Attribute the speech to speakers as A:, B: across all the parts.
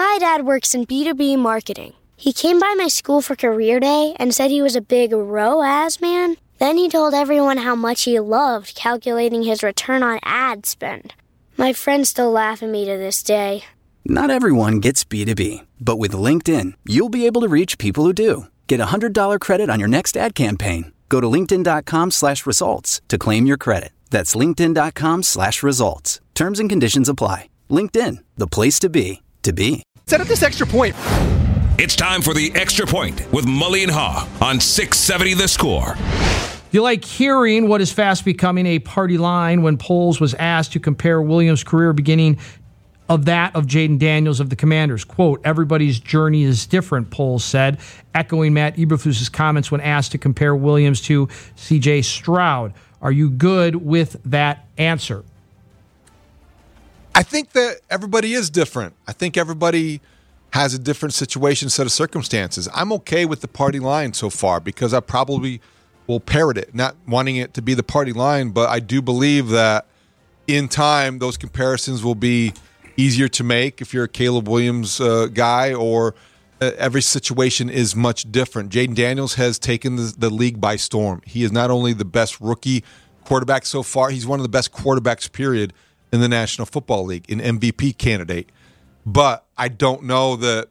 A: My dad works in B2B marketing. He came by my school for career day and said he was a big ROAS man. Then he told everyone how much he loved calculating his return on ad spend. My friends still laugh at me to this day.
B: Not everyone gets B2B, but with LinkedIn, you'll be able to reach people who do. Get a $100 credit on your next ad campaign. Go to linkedin.com/results to claim your credit. That's linkedin.com/results. Terms and conditions apply. LinkedIn, the place to be, to be.
C: Set up this extra point.
D: It's time for the Extra Point with Mully and Haw on 670 The Score.
E: Do you like hearing what is fast becoming a party line when Poles was asked to compare Williams' career beginning of that of Jayden Daniels of the Commanders? Quote, everybody's journey is different, Poles said, echoing Matt Eberflus's comments when asked to compare Williams to C.J. Stroud. Are you good with that answer?
F: I think that everybody is different. I think everybody has a different situation, set of circumstances. I'm okay with the party line so far because I probably will parrot it, not wanting it to be the party line, but I do believe that in time those comparisons will be easier to make if you're a Caleb Williams guy, or every situation is much different. Jayden Daniels has taken the league by storm. He is not only the best rookie quarterback so far, he's one of the best quarterbacks, period, in the National Football League, an MVP candidate. But I don't know that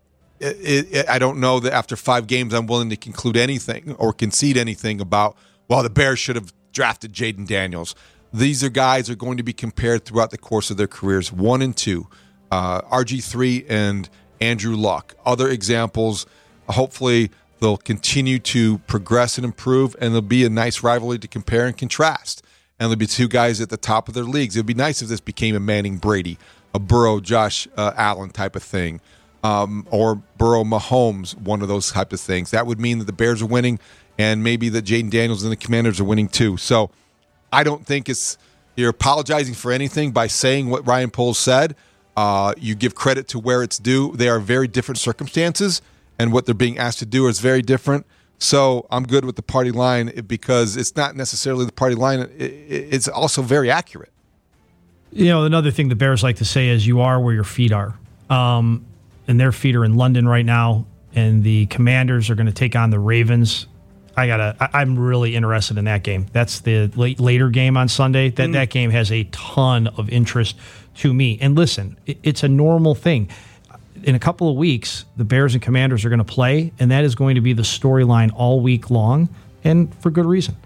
F: after 5 games I'm willing to conclude anything or concede anything about, well, the Bears should have drafted Jayden Daniels. These are guys are going to be compared throughout the course of their careers, 1 and 2, RG3 and Andrew Luck. Other examples, hopefully they'll continue to progress and improve, and there'll be a nice rivalry to compare and contrast. And there'll be 2 guys at the top of their leagues. It would be nice if this became a Manning Brady, a Burrow Josh Allen type of thing, or Burrow Mahomes, one of those type of things. That would mean that the Bears are winning, and maybe that Jayden Daniels and the Commanders are winning too. So I don't think you're apologizing for anything by saying what Ryan Poles said. You give credit to where it's due. They are very different circumstances, and what they're being asked to do is very different. So I'm good with the party line because it's not necessarily the party line. It's also very accurate.
E: You know, another thing the Bears like to say is you are where your feet are. And their feet are in London right now, and the Commanders are going to take on the Ravens. I'm really interested in that game. That's the later game on Sunday. That game has a ton of interest to me. And listen, it's a normal thing. In a couple of weeks, the Bears and Commanders are going to play, and that is going to be the storyline all week long, and for good reason.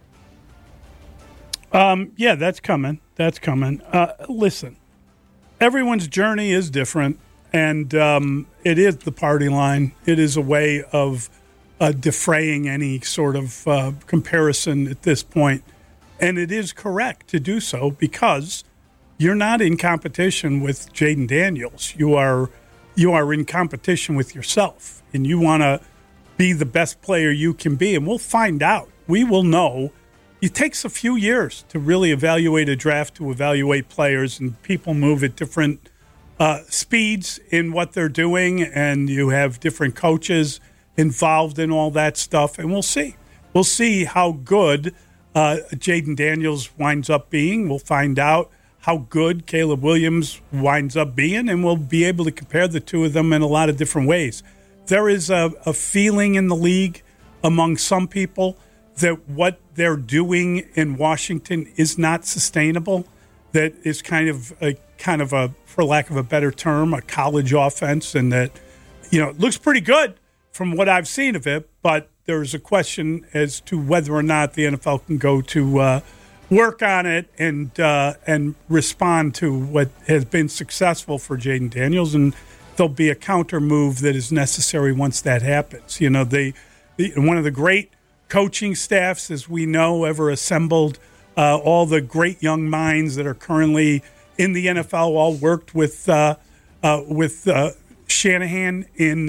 G: Yeah, that's coming. Listen, everyone's journey is different, and it is the party line. It is a way of defraying any sort of comparison at this point. And it is correct to do so because you're not in competition with Jayden Daniels. You are in competition with yourself, and you want to be the best player you can be. And we'll find out. We will know. It takes a few years to really evaluate a draft, to evaluate players, and people move at different speeds in what they're doing, and you have different coaches involved in all that stuff, and we'll see. We'll see how good Jayden Daniels winds up being. We'll find out how good Caleb Williams winds up being, and we'll be able to compare the two of them in a lot of different ways. There is a feeling in the league among some people that what they're doing in Washington is not sustainable, that is kind of a, for lack of a better term, a college offense, and that, it looks pretty good from what I've seen of it, but there's a question as to whether or not the NFL can go to work on it and respond to what has been successful for Jayden Daniels, and there'll be a counter move that is necessary once that happens. One of the great coaching staffs, as we know, ever assembled, all the great young minds that are currently in the NFL all worked with Shanahan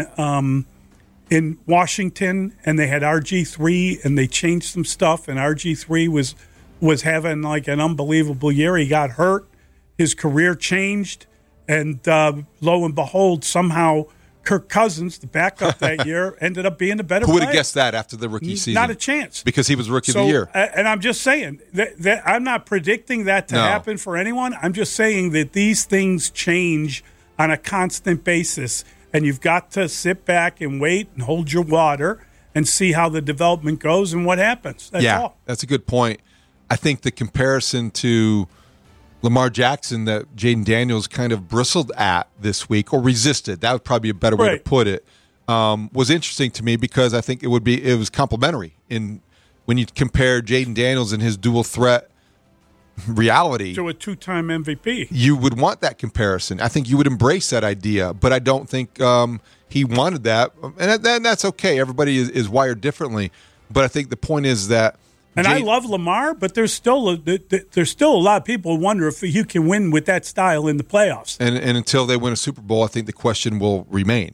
G: in Washington, and they had RG3, and they changed some stuff, and RG3 was having like an unbelievable year. He got hurt. His career changed, and lo and behold, somehow Kirk Cousins, the backup that year, ended up being a better player.
F: Who would have guessed that after the rookie season?
G: Not a chance.
F: Because he was Rookie of the Year.
G: And I'm just saying, that I'm not predicting that to happen for anyone. I'm just saying that these things change on a constant basis. And you've got to sit back and wait and hold your water and see how the development goes and what happens. That's all.
F: That's a good point. I think the comparison to Lamar Jackson that Jaden Daniels kind of bristled at this week, or resisted, that would probably be a better way to put it, was interesting to me because I think it was complimentary in when you compare Jaden Daniels and his dual threat reality
G: to a two-time MVP.
F: You would want that comparison. I think you would embrace that idea, but I don't think he wanted that, and that's okay. Everybody is wired differently, but I think the point is that.
G: And I love Lamar, but there's still a lot of people who wonder if you can win with that style in the playoffs.
F: And until they win a Super Bowl, I think the question will remain.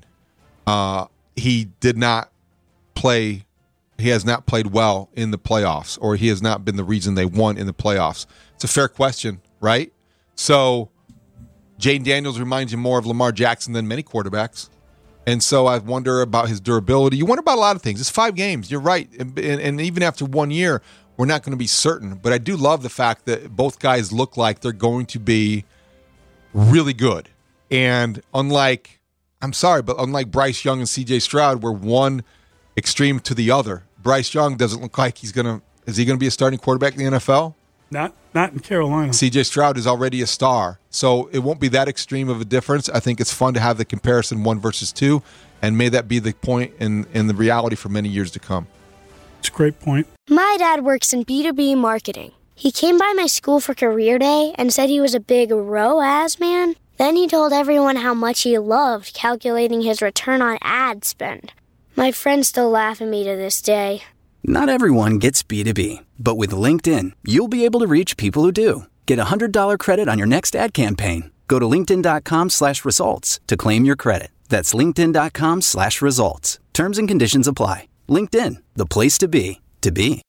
F: He did not play. He has not played well in the playoffs, or he has not been the reason they won in the playoffs. It's a fair question, right? So Jaden Daniels reminds you more of Lamar Jackson than many quarterbacks. And so I wonder about his durability. You wonder about a lot of things. It's 5 games. You're right. And even after 1 year, we're not going to be certain. But I do love the fact that both guys look like they're going to be really good. And unlike Bryce Young and C.J. Stroud, we're one extreme to the other. Bryce Young doesn't look like is he going to be a starting quarterback in the NFL?
G: Not in Carolina.
F: C.J. Stroud is already a star, so it won't be that extreme of a difference. I think it's fun to have the comparison 1 versus 2, and may that be the point in the reality for many years to come.
G: It's a great point.
A: My dad works in B2B marketing. He came by my school for career day and said he was a big ROAS man. Then he told everyone how much he loved calculating his return on ad spend. My friends still laugh at me to this day.
B: Not everyone gets B2B, but with LinkedIn, you'll be able to reach people who do. Get $100 credit on your next ad campaign. Go to linkedin.com/results to claim your credit. That's linkedin.com/results. Terms and conditions apply. LinkedIn, the place to be, to be.